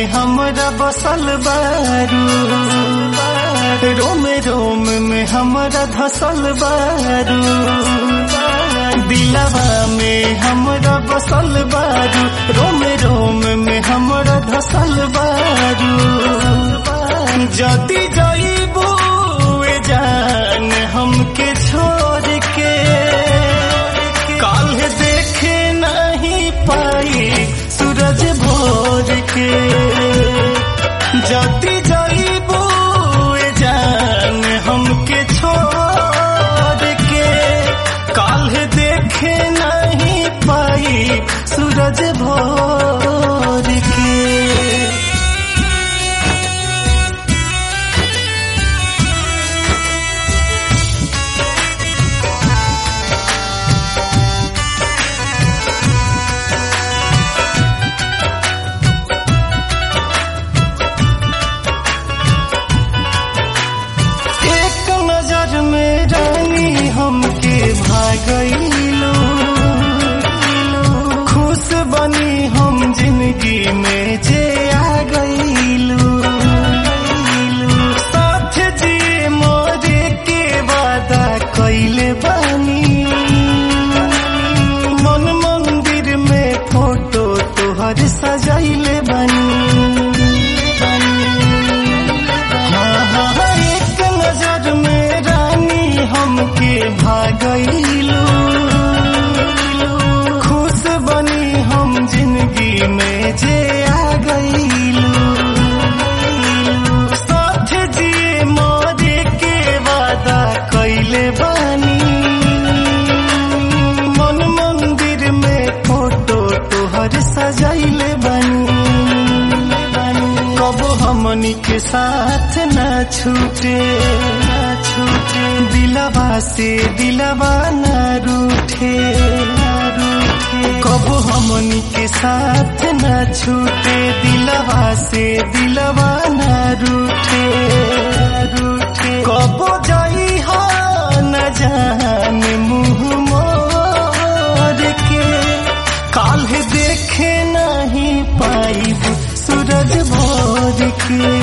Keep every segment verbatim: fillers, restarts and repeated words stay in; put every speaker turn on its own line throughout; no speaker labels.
में हमरा बसल बारू, रोम रोम में हमरा धसल बारू, दिलवा में हमरा बसल बारू, रोम रोम में हमरा धसल बारू। जदी जाइबू ए जान हमके छोड़ के, काल्ह देखे नहीं पाई सूरज भोर के। जदी जाइबू ए जान हमके छोड़ के, काल्ह देखे नहीं पाई सूरज भोर के। हमके भागइलो, खुश बनी हम जिंदगी में जे आ गइलो, साथ जिए मोरे के वादा कइले बानी, मन मंदिर में फोटो तोहर सजाइले बानी। हमके भागइलो, खुश बनी हम जिंदगी में जे आ गइलो, साथ जिए मोरे के वादा कइले बानी, मन मंदिर में फोटो तोहर सजाइले बानी। कब हमनी के साथ न छूटे, छूटे दिलवा से दिलवा न रूठे, कब हमनी के साथ न छूटे, दिलवा से दिलवा न रूठे, कब जाई हो न जान मुँह मोर के, काल्ह देखे नहीं पाई सूरज भोर के।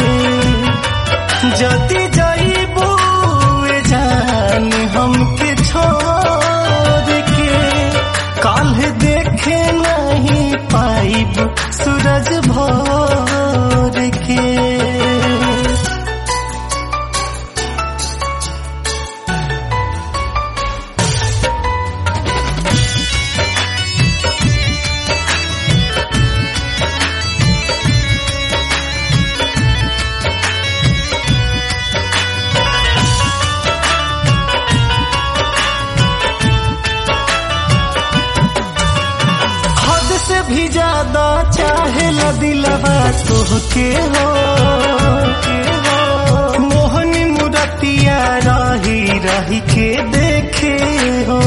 जदी जाइबू जान हमके छोड़ के, काल्ह देखे नहीं पाइब सूरज भोर के। भी ज्यादा चाहेला दिलवा तोहके हो, मोहनी मुरतिया रही रही के देखे हो,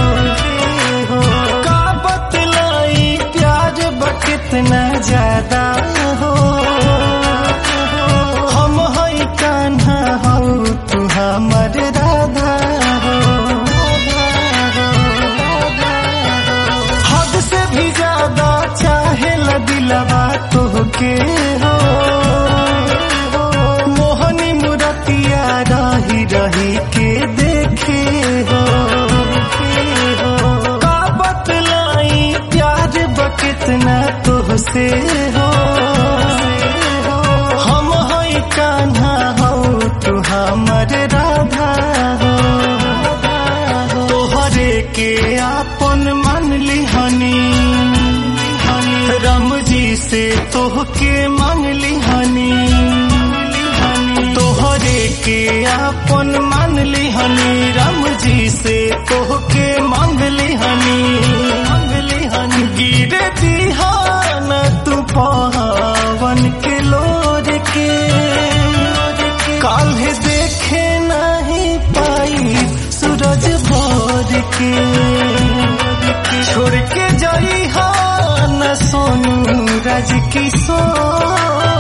का बतलाई प्यार कितना ज्यादा हो, हम हई कान्हा हो तू हमर राधा हो, हद से भी ज्यादा चाहेला दिलवा तोहके हो, मोहनी मुरतिया रही रही के देखे हो, का बतलाई प्यार कितना तोहसे हो, हम हई कान्हा हो तू हमर राधा हो, तोहरे के आपन मान लिहनी, राम जी से तोहके मांग लिहनी, तोहरे के आपन मान लिहनी, राम जी से तोहके मांग लिहनी, मांग लिहनी। गिरे दिहान तू पवन के लोर के, काल्ह देखे नहीं पाई सूरज भोर के, छोड़ के जाई हा न सोनू राज किशोर।